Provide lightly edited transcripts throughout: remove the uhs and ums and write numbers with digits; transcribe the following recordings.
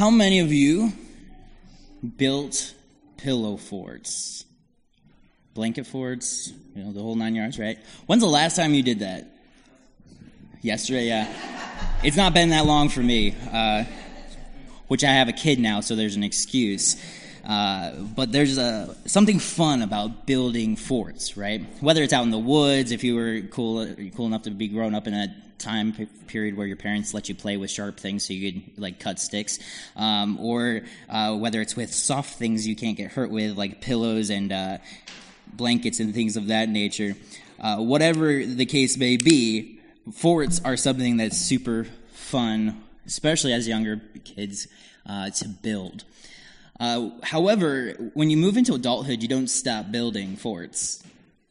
How many of you built pillow forts? Blanket forts, the whole 9 yards, right? When's the last time you did that? Yesterday, yeah. It's not been that long for me, which I have a kid now, so there's an excuse. But there's something fun about building forts, right? Whether it's out in the woods, if you were cool enough to be grown up in a time period where your parents let you play with sharp things so you could cut sticks, or whether it's with soft things you can't get hurt with, like pillows and blankets and things of that nature. Whatever the case may be, forts are something that's super fun, especially as younger kids, to build. However, when you move into adulthood, you don't stop building forts.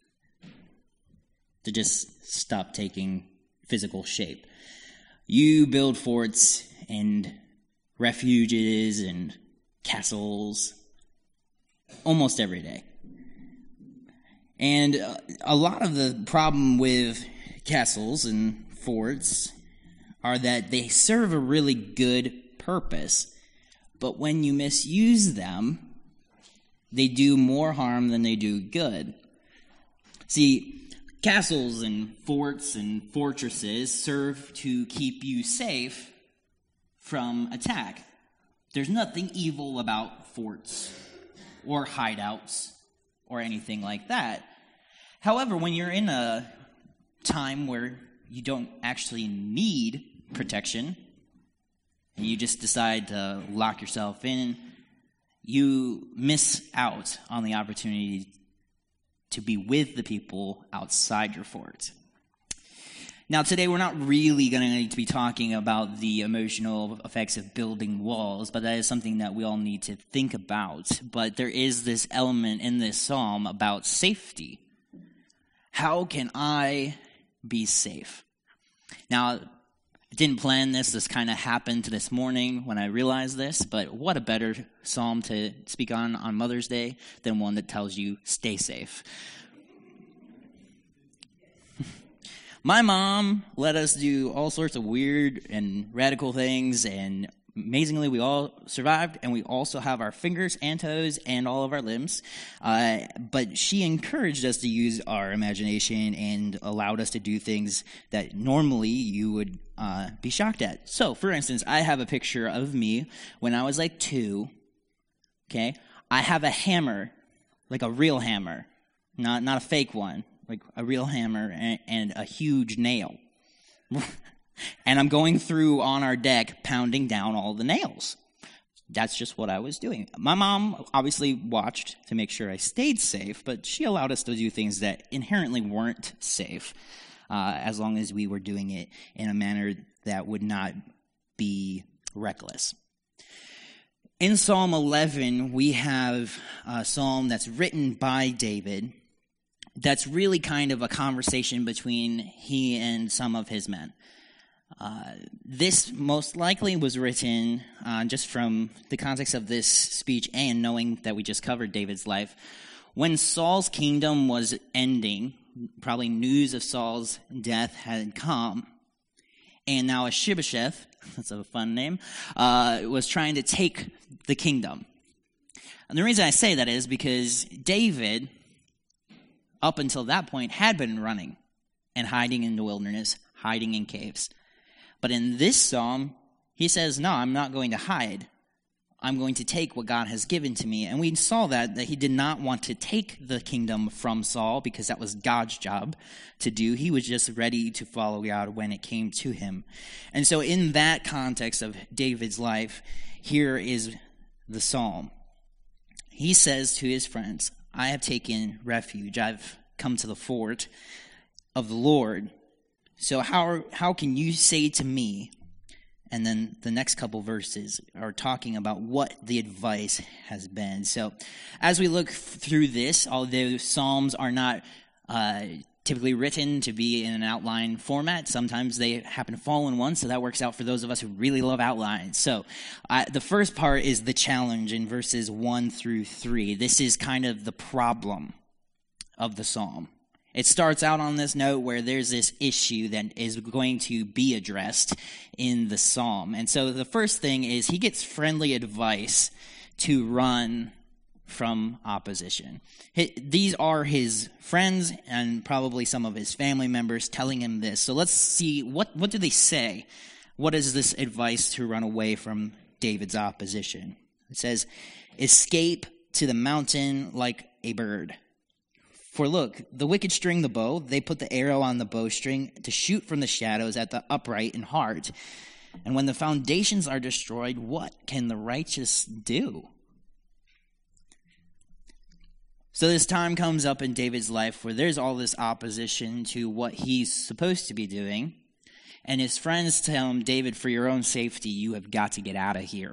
They just stop taking physical shape. You build forts and refuges and castles almost every day. And a lot of the problem with castles and forts are that they serve a really good purpose, but when you misuse them, they do more harm than they do good. See, castles and forts and fortresses serve to keep you safe from attack. There's nothing evil about forts or hideouts or anything like that. However, when you're in a time where you don't actually need protection, and you just decide to lock yourself in, you miss out on the opportunity to be with the people outside your fort. Now, today we're not really going to be talking about the emotional effects of building walls, but that is something that we all need to think about. But there is this element in this psalm about safety. How can I be safe? Now, I didn't plan this. This kind of happened this morning when I realized this, but what a better psalm to speak on Mother's Day than one that tells you, stay safe. My mom let us do all sorts of weird and radical things, and amazingly, we all survived, and we also have our fingers and toes and all of our limbs. But she encouraged us to use our imagination and allowed us to do things that normally you would be shocked at. So, for instance, I have a picture of me when I was like 2, okay? I have a hammer, like a real hammer, not a fake one, like a real hammer and a huge nail. And I'm going through on our deck, pounding down all the nails. That's just what I was doing. My mom obviously watched to make sure I stayed safe, but she allowed us to do things that inherently weren't safe, as long as we were doing it in a manner that would not be reckless. In Psalm 11, we have a psalm that's written by David that's really kind of a conversation between he and some of his men. This most likely was written just from the context of this speech and knowing that we just covered David's life. When Saul's kingdom was ending, probably news of Saul's death had come, and now Mephibosheth, that's a fun name, was trying to take the kingdom. And the reason I say that is because David, up until that point, had been running and hiding in the wilderness, hiding in caves. But in this psalm, he says, no, I'm not going to hide. I'm going to take what God has given to me. And we saw that he did not want to take the kingdom from Saul because that was God's job to do. He was just ready to follow God when it came to him. And so in that context of David's life, here is the psalm. He says to his friends, I have taken refuge. I've come to the fort of the Lord. So how can you say to me? And then the next couple verses are talking about what the advice has been. So as we look through this, although Psalms are not typically written to be in an outline format, sometimes they happen to fall in one, so that works out for those of us who really love outlines. So the first part is the challenge in verses 1 through 3. This is kind of the problem of the psalm. It starts out on this note where there's this issue that is going to be addressed in the psalm. And so the first thing is he gets friendly advice to run from opposition. These are his friends and probably some of his family members telling him this. So let's see, what do they say? What is this advice to run away from David's opposition? It says, escape to the mountain like a bird. For look, the wicked string the bow, they put the arrow on the bowstring to shoot from the shadows at the upright in heart. And when the foundations are destroyed, what can the righteous do? So this time comes up in David's life where there's all this opposition to what he's supposed to be doing. And his friends tell him, David, for your own safety, you have got to get out of here.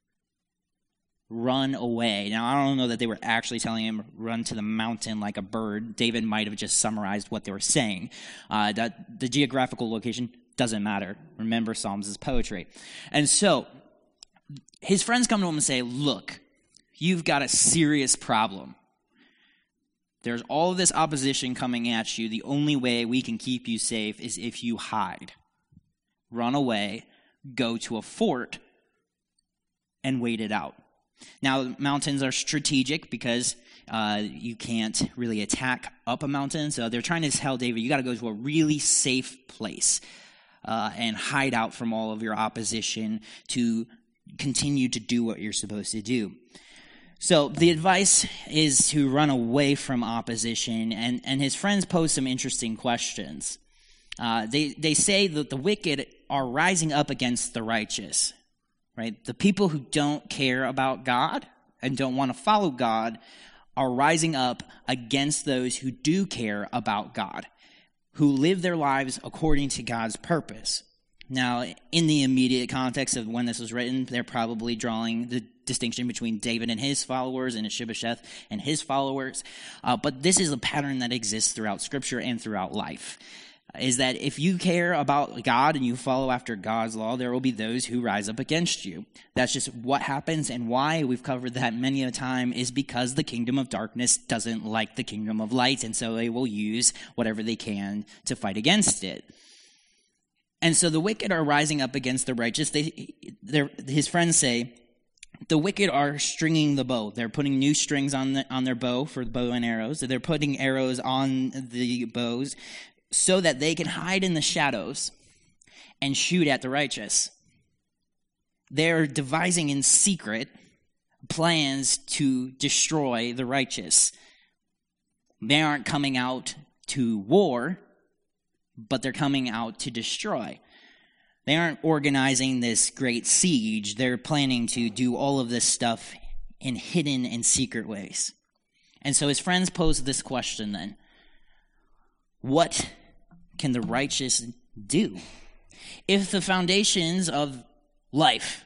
Run away. Now, I don't know that they were actually telling him, run to the mountain like a bird. David might have just summarized what they were saying. That the geographical location doesn't matter. Remember, Psalms is poetry. And so, his friends come to him and say, look, you've got a serious problem. There's all of this opposition coming at you. The only way we can keep you safe is if you hide. Run away, go to a fort, and wait it out. Now, mountains are strategic because you can't really attack up a mountain. So they're trying to tell David, you got to go to a really safe place and hide out from all of your opposition to continue to do what you're supposed to do. So the advice is to run away from opposition, and his friends pose some interesting questions. They say that the wicked are rising up against the righteous. Right? The people who don't care about God and don't want to follow God are rising up against those who do care about God, who live their lives according to God's purpose. Now, in the immediate context of when this was written, they're probably drawing the distinction between David and his followers and Ishbosheth and his followers. But this is a pattern that exists throughout Scripture and throughout life. Is that if you care about God and you follow after God's law, there will be those who rise up against you. That's just what happens, and why we've covered that many a time is because the kingdom of darkness doesn't like the kingdom of light, and so they will use whatever they can to fight against it. And so the wicked are rising up against the righteous. His friends say, the wicked are stringing the bow. They're putting new strings on their bow for bow and arrows. They're putting arrows on the bows so that they can hide in the shadows and shoot at the righteous. They're devising in secret plans to destroy the righteous. They aren't coming out to war, but they're coming out to destroy. They aren't organizing this great siege. They're planning to do all of this stuff in hidden and secret ways. And so his friends pose this question then. What can the righteous do? If the foundations of life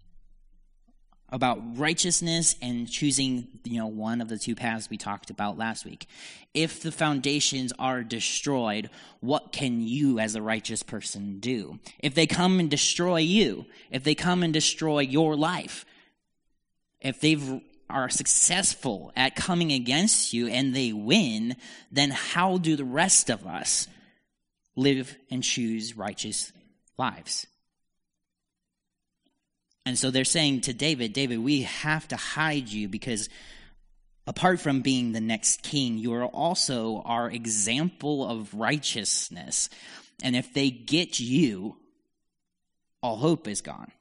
about righteousness and choosing, one of the two paths we talked about last week, if the foundations are destroyed, what can you as a righteous person do? If they come and destroy you, if they come and destroy your life, if they are successful at coming against you and they win, then how do the rest of us live and choose righteous lives? And so they're saying to David, we have to hide you because apart from being the next king, you are also our example of righteousness. And if they get you, all hope is gone.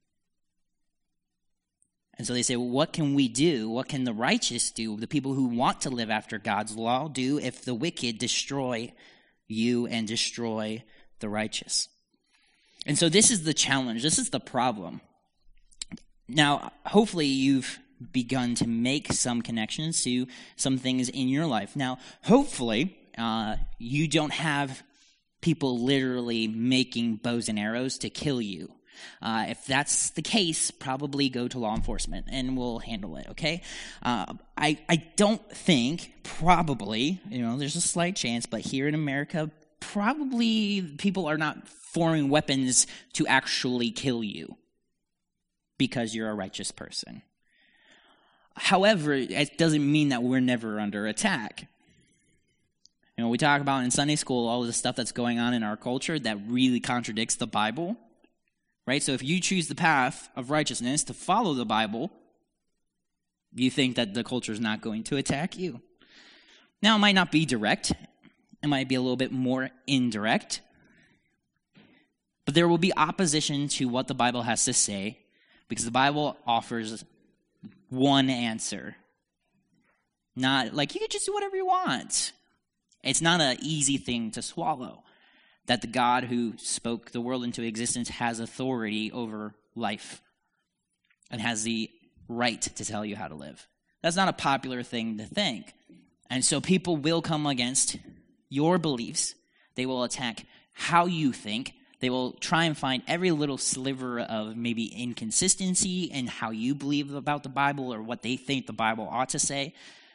And so they say, well, what can we do? What can the righteous do? The people who want to live after God's law do if the wicked destroy you and destroy the righteous. And so this is the challenge. This is the problem. Now, hopefully you've begun to make some connections to some things in your life. Now, hopefully you don't have people literally making bows and arrows to kill you. If that's the case, probably go to law enforcement and we'll handle it, okay? I don't think, probably, there's a slight chance, but here in America, probably people are not forming weapons to actually kill you because you're a righteous person. However, it doesn't mean that we're never under attack. We talk about in Sunday school all of the stuff that's going on in our culture that really contradicts the Bible, right? So if you choose the path of righteousness to follow the Bible, you think that the culture is not going to attack you. Now, it might not be direct. It might be a little bit more indirect. But there will be opposition to what the Bible has to say because the Bible offers one answer. Not like you can just do whatever you want. It's not an easy thing to swallow. That the God who spoke the world into existence has authority over life and has the right to tell you how to live. That's not a popular thing to think. And so people will come against your beliefs. They will attack how you think. They will try and find every little sliver of maybe inconsistency in how you believe about the Bible or what they think the Bible ought to say.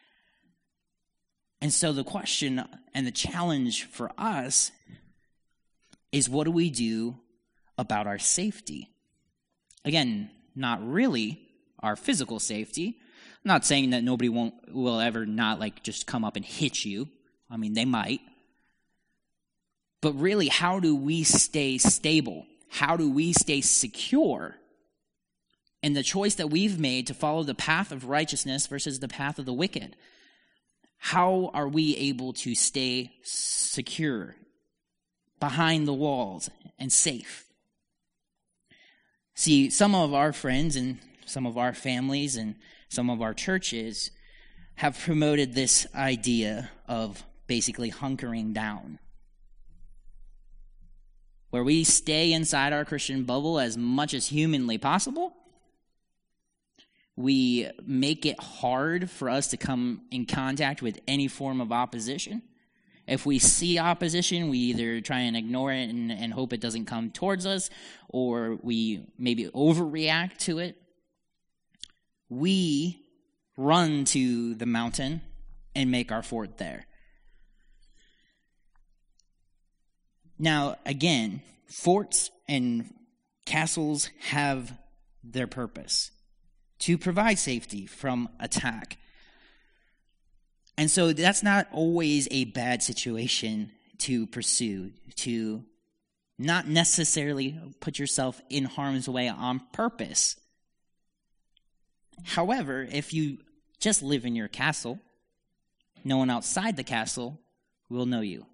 And so the question and the challenge for us is, what do we do about our safety? Again, not really our physical safety. I'm not saying that nobody will ever not just come up and hit you. I mean, they might. But really, how do we stay stable? How do we stay secure in the choice that we've made to follow the path of righteousness versus the path of the wicked? How are we able to stay secure behind the walls and safe? See, some of our friends and some of our families and some of our churches have promoted this idea of basically hunkering down, where we stay inside our Christian bubble as much as humanly possible. We make it hard for us to come in contact with any form of opposition. If we see opposition, we either try and ignore it and hope it doesn't come towards us, or we maybe overreact to it. We run to the mountain and make our fort there. Now, again, forts and castles have their purpose to provide safety from attack. And so that's not always a bad situation to pursue, to not necessarily put yourself in harm's way on purpose. However, if you just live in your castle, no one outside the castle will know you.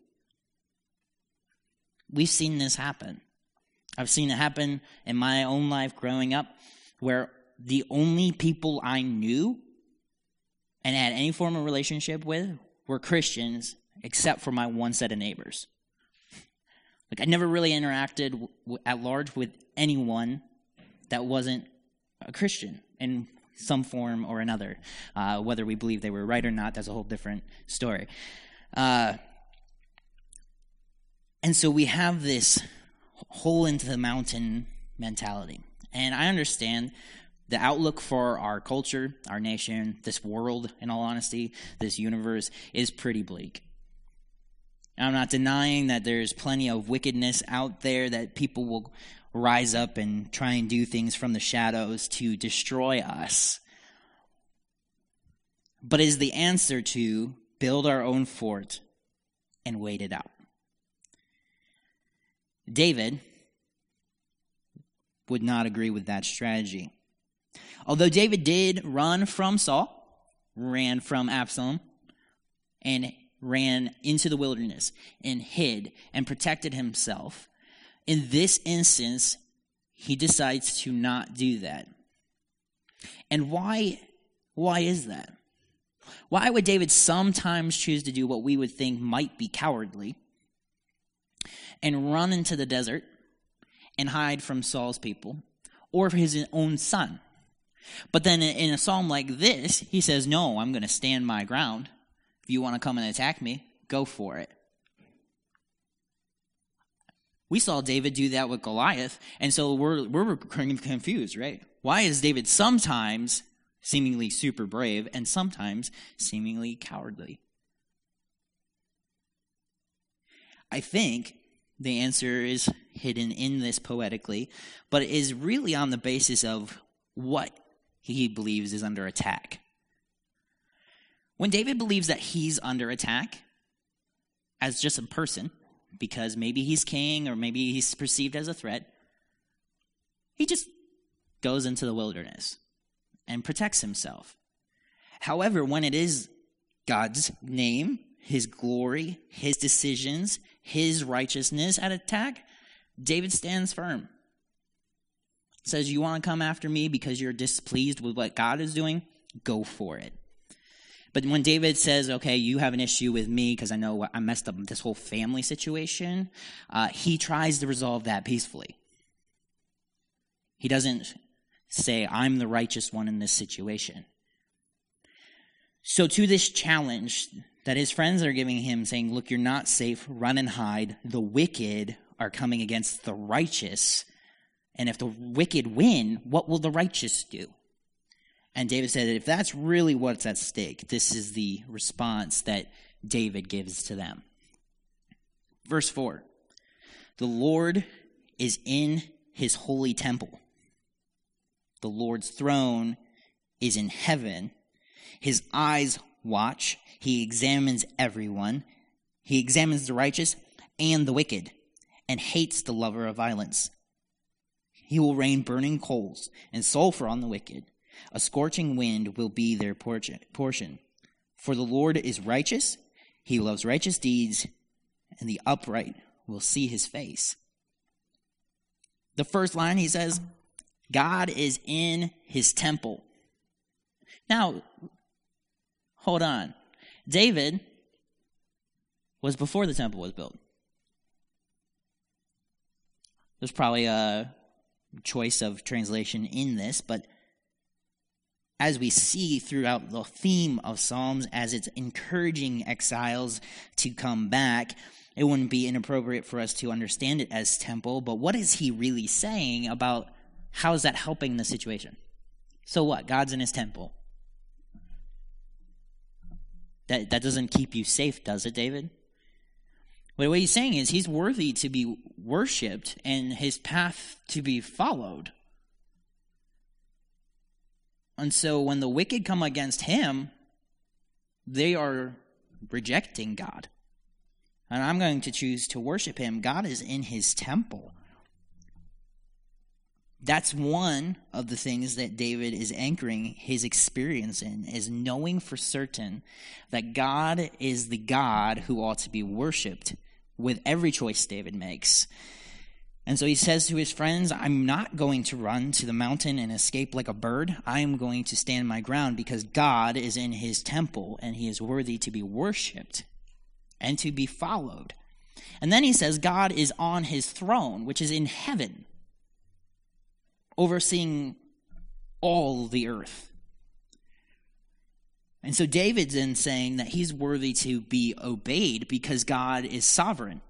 We've seen this happen. I've seen it happen in my own life growing up, where the only people I knew and had any form of relationship with were Christians, except for my one set of neighbors. I never really interacted at large with anyone that wasn't a Christian in some form or another. Whether we believe they were right or not, that's a whole different story. And so we have this hole into the mountain mentality. And I understand the outlook for our culture, our nation, this world, in all honesty, this universe, is pretty bleak. I'm not denying that there's plenty of wickedness out there, that people will rise up and try and do things from the shadows to destroy us. But is the answer to build our own fort and wait it out? David would not agree with that strategy. Although David did run from Saul, ran from Absalom, and ran into the wilderness and hid and protected himself, in this instance, he decides to not do that. And why is that? Why would David sometimes choose to do what we would think might be cowardly and run into the desert and hide from Saul's people or his own son? But then in a psalm like this, he says, no, I'm going to stand my ground. If you want to come and attack me, go for it. We saw David do that with Goliath, and so we're confused, right? Why is David sometimes seemingly super brave and sometimes seemingly cowardly? I think the answer is hidden in this poetically, but it is really on the basis of what he believes is under attack. When David believes that he's under attack, as just a person, because maybe he's king or maybe he's perceived as a threat. He just goes into the wilderness and protects himself. However, when it is God's name, his glory, his decisions, his righteousness at attack, David stands firm. Says, you want to come after me because you're displeased with what God is doing? Go for it. But when David says, okay, you have an issue with me because I know I messed up this whole family situation, he tries to resolve that peacefully. He doesn't say, I'm the righteous one in this situation. So to this challenge that his friends are giving him, saying, look, you're not safe, run and hide. The wicked are coming against the righteous. And if the wicked win, what will the righteous do? And David said that if that's really what's at stake, this is the response that David gives to them. Verse 4, the Lord is in his holy temple. The Lord's throne is in heaven. His eyes watch. He examines everyone. He examines the righteous and the wicked and hates the lover of violence. He will rain burning coals and sulfur on the wicked. A scorching wind will be their portion. For the Lord is righteous. He loves righteous deeds, and the upright will see his face. The first line, he says, God is in his temple. Now, hold on. David was before the temple was built. There's probably a choice of translation in this, but as we see throughout the theme of Psalms, as it's encouraging exiles to come back, it wouldn't be inappropriate for us to understand it as temple, but what is he really saying about how is that helping the situation? So what? God's in his temple. That doesn't keep you safe, does it, David? But what he's saying is he's worthy to be worshipped and his path to be followed. And so when the wicked come against him, they are rejecting God. And I'm going to choose to worship him. God is in his temple. That's one of the things that David is anchoring his experience in, is knowing for certain that God is the God who ought to be worshipped with every choice David makes. And so he says to his friends, I'm not going to run to the mountain and escape like a bird. I am going to stand my ground because God is in his temple and he is worthy to be worshipped and to be followed. And then he says God is on his throne, which is in heaven, overseeing all the earth. And so David's then saying that he's worthy to be obeyed because God is sovereign.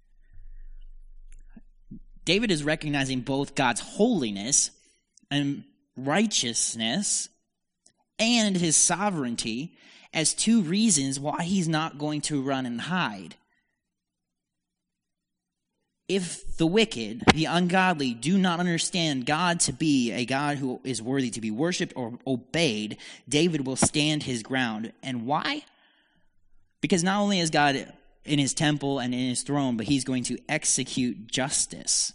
David is recognizing both God's holiness and righteousness and his sovereignty as two reasons why he's not going to run and hide. If the wicked, the ungodly, do not understand God to be a God who is worthy to be worshipped or obeyed, David will stand his ground. And why? Because not only is God in his temple and in his throne, but he's going to execute justice.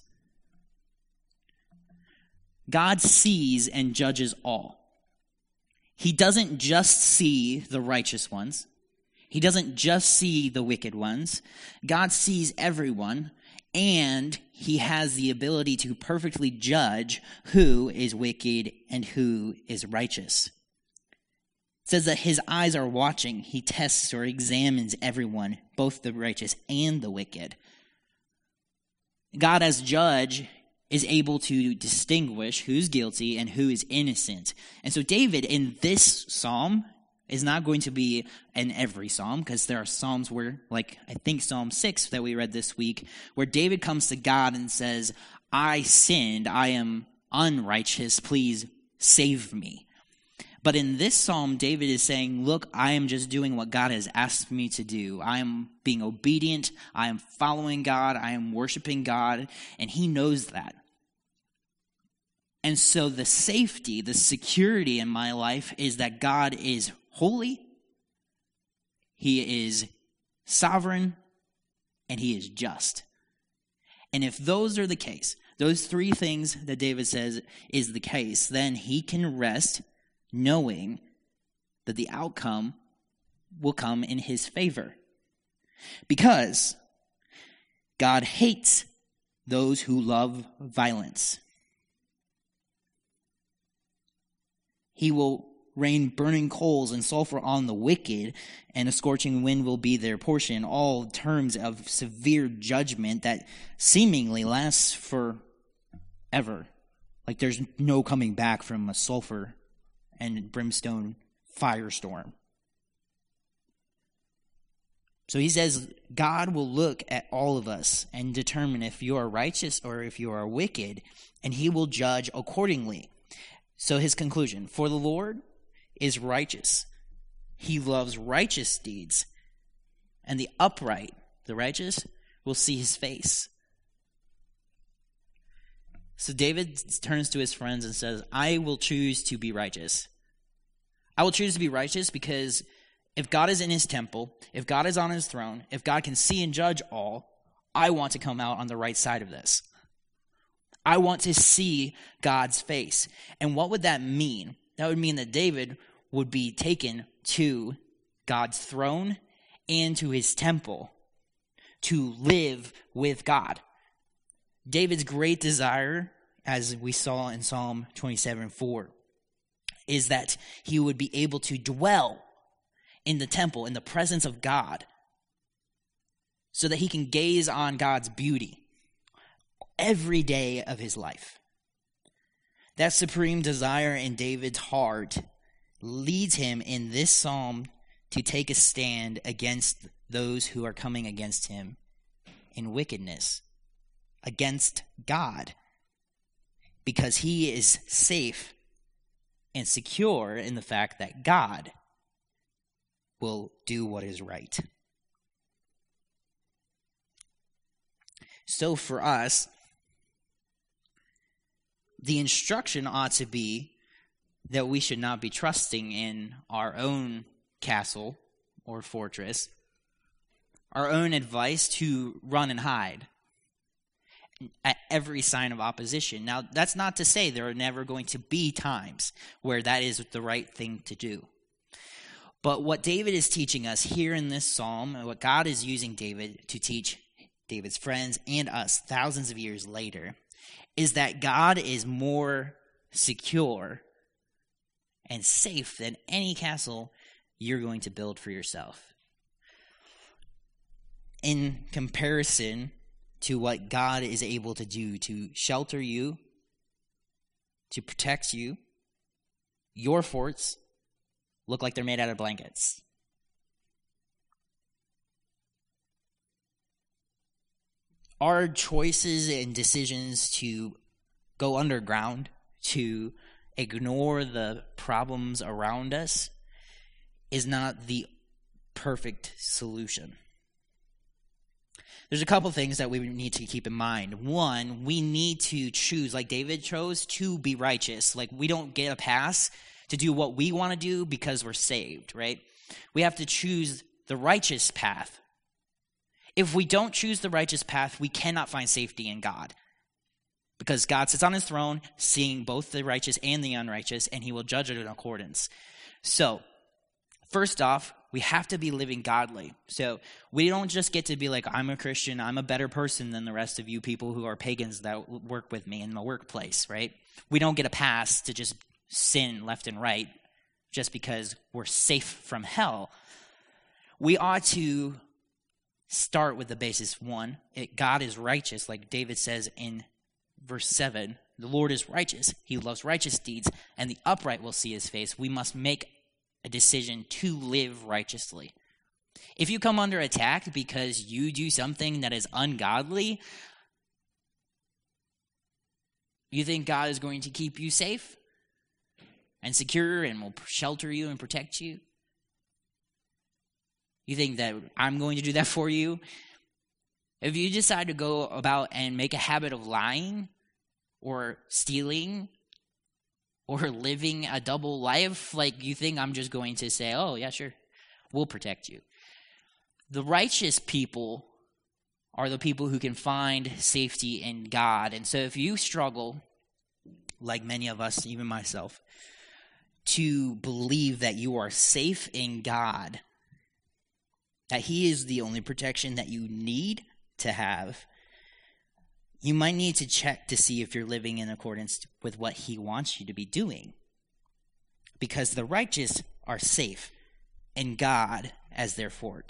God sees and judges all. He doesn't just see the righteous ones. He doesn't just see the wicked ones. God sees everyone, and he has the ability to perfectly judge who is wicked and who is righteous. It says that his eyes are watching. He tests or examines everyone, both the righteous and the wicked. God as judge is able to distinguish who's guilty and who is innocent. And so David in this psalm is not going to be in every psalm, because there are psalms where, like I think Psalm 6 that we read this week, where David comes to God and says, I sinned, I am unrighteous, please save me. But in this psalm, David is saying, look, I am just doing what God has asked me to do. I am being obedient. I am following God. I am worshiping God. And he knows that. And so the safety, the security in my life is that God is holy. He is sovereign. and he is just. And if those are the case, those three things that David says is the case, then he can rest knowing that the outcome will come in his favor. Because God hates those who love violence. He will rain burning coals and sulfur on the wicked, and a scorching wind will be their portion, all terms of severe judgment that seemingly lasts forever. Like there's no coming back from a sulfur and brimstone firestorm. So he says God will look at all of us and determine if you are righteous or if you are wicked, and he will judge accordingly. So his conclusion, for the Lord is righteous. He loves righteous deeds, and the upright, the righteous, will see his face. So David turns to his friends and says, I will choose to be righteous. I will choose to be righteous because if God is in his temple, if God is on his throne, if God can see and judge all, I want to come out on the right side of this. I want to see God's face. And what would that mean? That would mean that David would be taken to God's throne and to his temple to live with God. David's great desire, as we saw in Psalm 27:4, is that he would be able to dwell in the temple, in the presence of God, so that he can gaze on God's beauty every day of his life. That supreme desire in David's heart leads him in this psalm to take a stand against those who are coming against him in wickedness, against God, because he is safe and secure in the fact that God will do what is right. So for us, the instruction ought to be that we should not be trusting in our own castle or fortress, our own advice to run and hide at every sign of opposition. Now, that's not to say there are never going to be times where that is the right thing to do. But what David is teaching us here in this psalm, and what God is using David to teach David's friends and us thousands of years later, is that God is more secure and safe than any castle you're going to build for yourself. In comparison to what God is able to do to shelter you, to protect you, your forts look like they're made out of blankets. Our choices and decisions to go underground, to ignore the problems around us, is not the perfect solution. There's a couple things that we need to keep in mind. One, we need to choose, like David chose, to be righteous. Like we don't get a pass to do what we want to do because we're saved, right? We have to choose the righteous path. If we don't choose the righteous path, we cannot find safety in God. Because God sits on his throne, seeing both the righteous and the unrighteous, and he will judge it in accordance. So, first off, we have to be living godly. So, we don't just get to be like, I'm a Christian, I'm a better person than the rest of you people who are pagans that work with me in the workplace, right? We don't get a pass to just sin left and right just because we're safe from hell. We ought to start with the basis. One, God is righteous, like David says in verse 7. The Lord is righteous. He loves righteous deeds, and the upright will see his face. We must make a decision to live righteously. If you come under attack because you do something that is ungodly, you think God is going to keep you safe and secure and will shelter you and protect you? You think that I'm going to do that for you? If you decide to go about and make a habit of lying or stealing or living a double life, like you think I'm just going to say, oh, yeah, sure, we'll protect you. The righteous people are the people who can find safety in God. And so if you struggle, like many of us, even myself, to believe that you are safe in God, that he is the only protection that you need to have, you might need to check to see if you're living in accordance with what he wants you to be doing. Because the righteous are safe in God as their fort.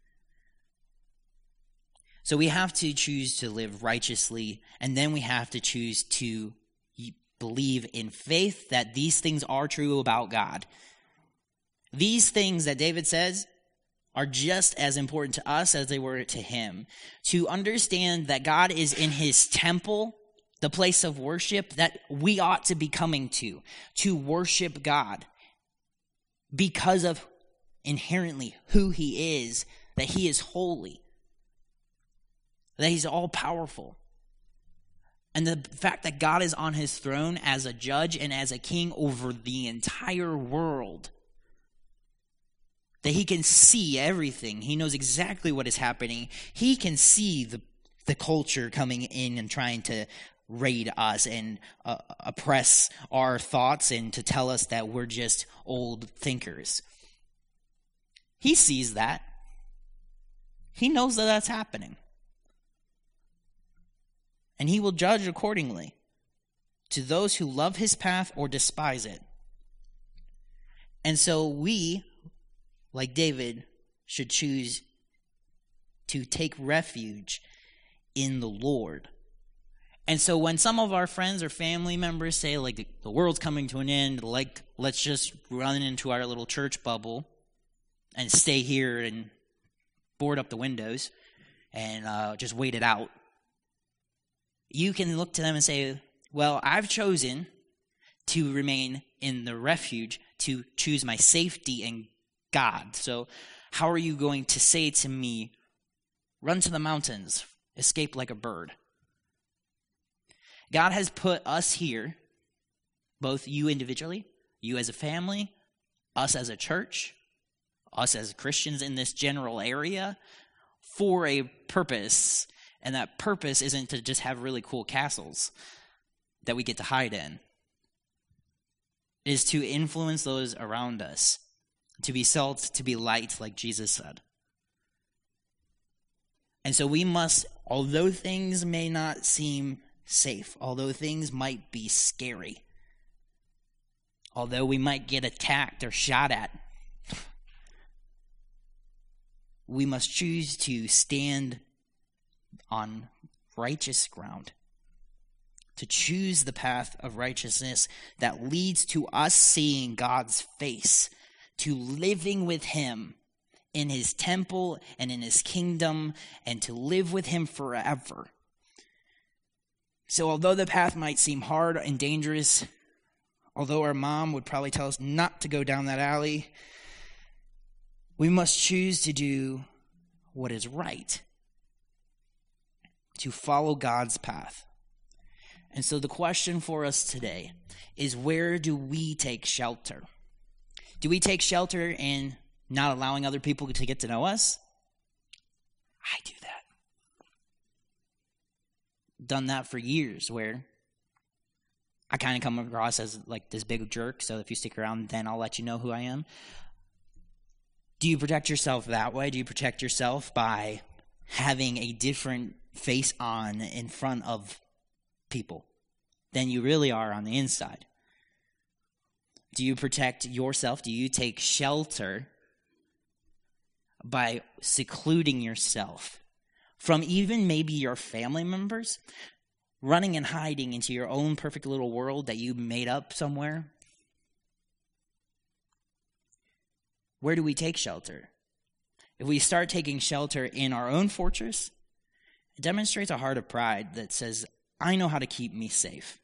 So we have to choose to live righteously, and then we have to choose to believe in faith that these things are true about God. These things that David says are just as important to us as they were to him. To understand that God is in his temple, the place of worship that we ought to be coming to worship God because of inherently who he is, that he is holy, that he's all-powerful. And the fact that God is on his throne as a judge and as a king over the entire world, that he can see everything. He knows exactly what is happening. He can see the culture coming in and trying to raid us and oppress our thoughts and to tell us that we're just old thinkers. He sees that. He knows that that's happening. And he will judge accordingly to those who love his path or despise it. And so we, like David, should choose to take refuge in the Lord. And so when some of our friends or family members say, like, the world's coming to an end, like, let's just run into our little church bubble and stay here and board up the windows and just wait it out, you can look to them and say, well, I've chosen to remain in the refuge, to choose my safety in God. So how are you going to say to me, run to the mountains, escape like a bird? God has put us here, both you individually, you as a family, us as a church, us as Christians in this general area, for a purpose. And that purpose isn't to just have really cool castles that we get to hide in. It is to influence those around us, to be salt, to be light, like Jesus said. And so we must, although things may not seem safe, although things might be scary, although we might get attacked or shot at, we must choose to stand on righteous ground, to choose the path of righteousness that leads to us seeing God's face, to living with him in his temple and in his kingdom, and to live with him forever. So although the path might seem hard and dangerous, although our mom would probably tell us not to go down that alley, we must choose to do what is right, to follow God's path. And so the question for us today is, where do we take shelter? Do we take shelter in not allowing other people to get to know us? I do that. Done that for years, where I kind of come across as like this big jerk, so if you stick around, then I'll let you know who I am. Do you protect yourself that way? Do you protect yourself by having a different face on in front of people than you really are on the inside? Do you protect yourself? Do you take shelter by secluding yourself from even maybe your family members, running and hiding into your own perfect little world that you made up somewhere? Where do we take shelter? If we start taking shelter in our own fortress, it demonstrates a heart of pride that says, I know how to keep me safe.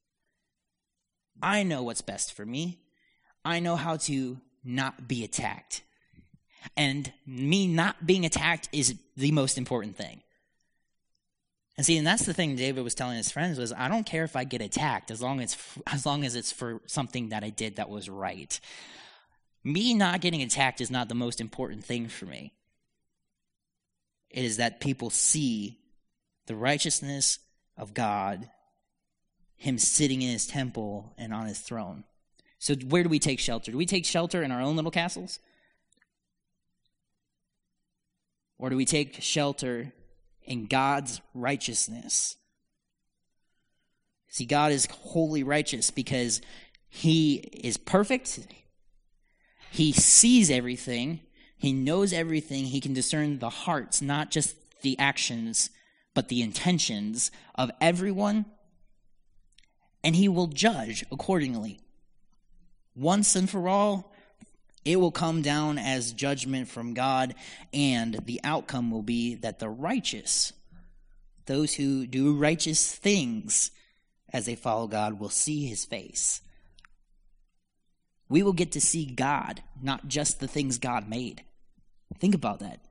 I know what's best for me. I know how to not be attacked. And me not being attacked is the most important thing. And see, and that's the thing David was telling his friends was, I don't care if I get attacked as long as it's for something that I did that was right. Me not getting attacked is not the most important thing for me. It is that people see the righteousness of God, him sitting in his temple and on his throne. So where do we take shelter? Do we take shelter in our own little castles? Or do we take shelter in God's righteousness? See, God is wholly righteous because he is perfect. He sees everything. He knows everything. He can discern the hearts, not just the actions, but the intentions of everyone. And he will judge accordingly. Once and for all, it will come down as judgment from God, and the outcome will be that the righteous, those who do righteous things as they follow God, will see his face. We will get to see God, not just the things God made. Think about that.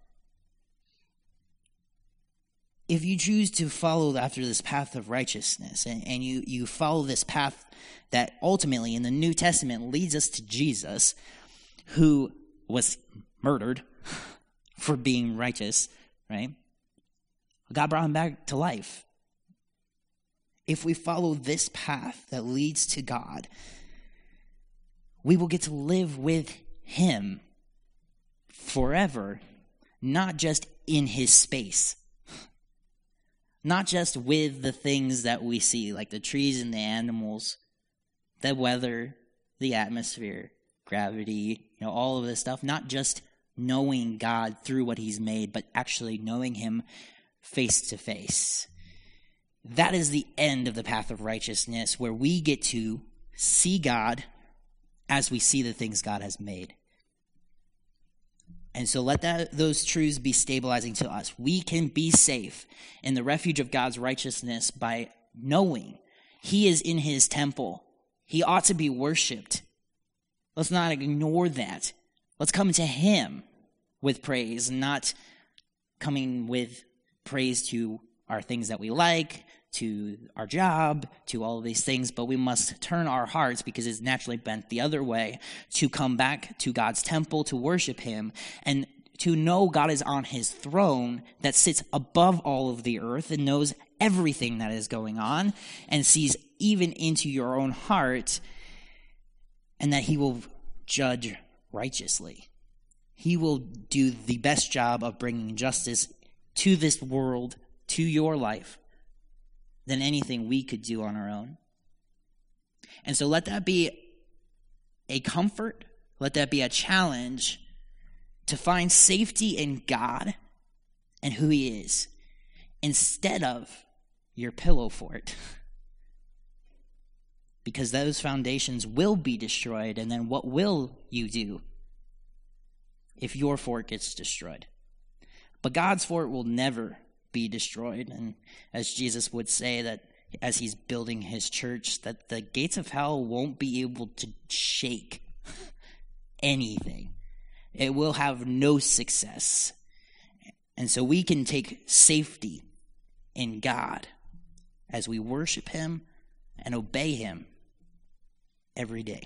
If you choose to follow after this path of righteousness, and you follow this path that ultimately in the New Testament leads us to Jesus, who was murdered for being righteous, right? God brought him back to life. If we follow this path that leads to God, we will get to live with him forever, not just in his space. Not just with the things that we see, like the trees and the animals, the weather, the atmosphere, gravity, all of this stuff. Not just knowing God through what he's made, but actually knowing him face to face. That is the end of the path of righteousness, where we get to see God as we see the things God has made. And so let those truths be stabilizing to us. We can be safe in the refuge of God's righteousness by knowing he is in his temple. He ought to be worshiped. Let's not ignore that. Let's come to him with praise, not coming with praise to our things that we like, to our job, to all of these things, but we must turn our hearts, because it's naturally bent the other way, to come back to God's temple, to worship him, and to know God is on his throne that sits above all of the earth and knows everything that is going on and sees even into your own heart, and that he will judge righteously. He will do the best job of bringing justice to this world, to your life, than anything we could do on our own. And so let that be a comfort, let that be a challenge to find safety in God and who he is, instead of your pillow fort. Because those foundations will be destroyed, and then what will you do if your fort gets destroyed? But God's fort will never be destroyed. And as Jesus would say, that as he's building his church, that the gates of hell won't be able to shake anything. It will have no success. And so we can take safety in God as we worship him and obey him every day.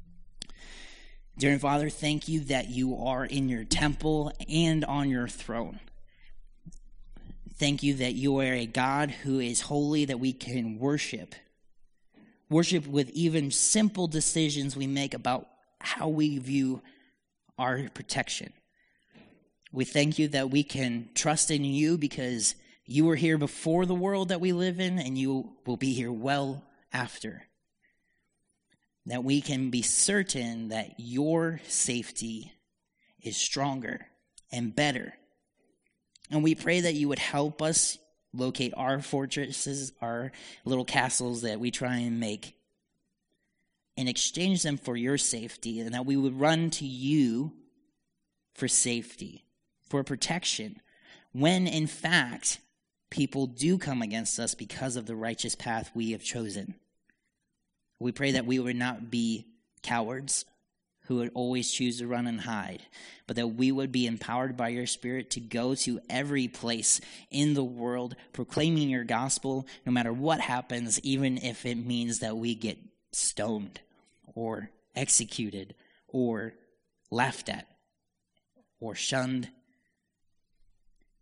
Dear Father, thank you that you are in your temple and on your throne. Thank you that you are a God who is holy, that we can worship. Worship with even simple decisions we make about how we view our protection. We thank you that we can trust in you because you were here before the world that we live in, and you will be here well after. That we can be certain that your safety is stronger and better. And we pray that you would help us locate our fortresses, our little castles that we try and make, and exchange them for your safety, and that we would run to you for safety, for protection, when in fact people do come against us because of the righteous path we have chosen. We pray that we would not be cowards who would always choose to run and hide, but that we would be empowered by your Spirit to go to every place in the world, proclaiming your gospel, no matter what happens, even if it means that we get stoned or executed or laughed at or shunned.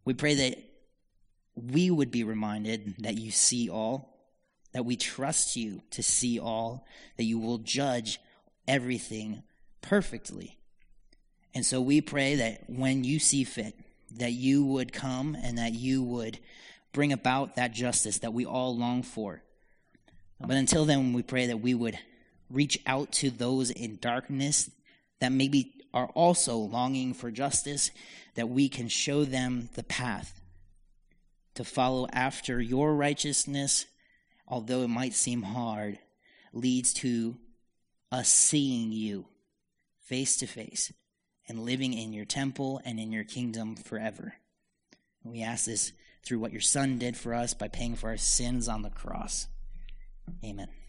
We pray that we would be reminded that you see all, that we trust you to see all, that you will judge everything perfectly. And so we pray that when you see fit, that you would come and that you would bring about that justice that we all long for. But until then, we pray that we would reach out to those in darkness that maybe are also longing for justice, that we can show them the path to follow after your righteousness, although it might seem hard, leads to us seeing you face to face and living in your temple and in your kingdom forever. And we ask this through what your Son did for us by paying for our sins on the cross. Amen.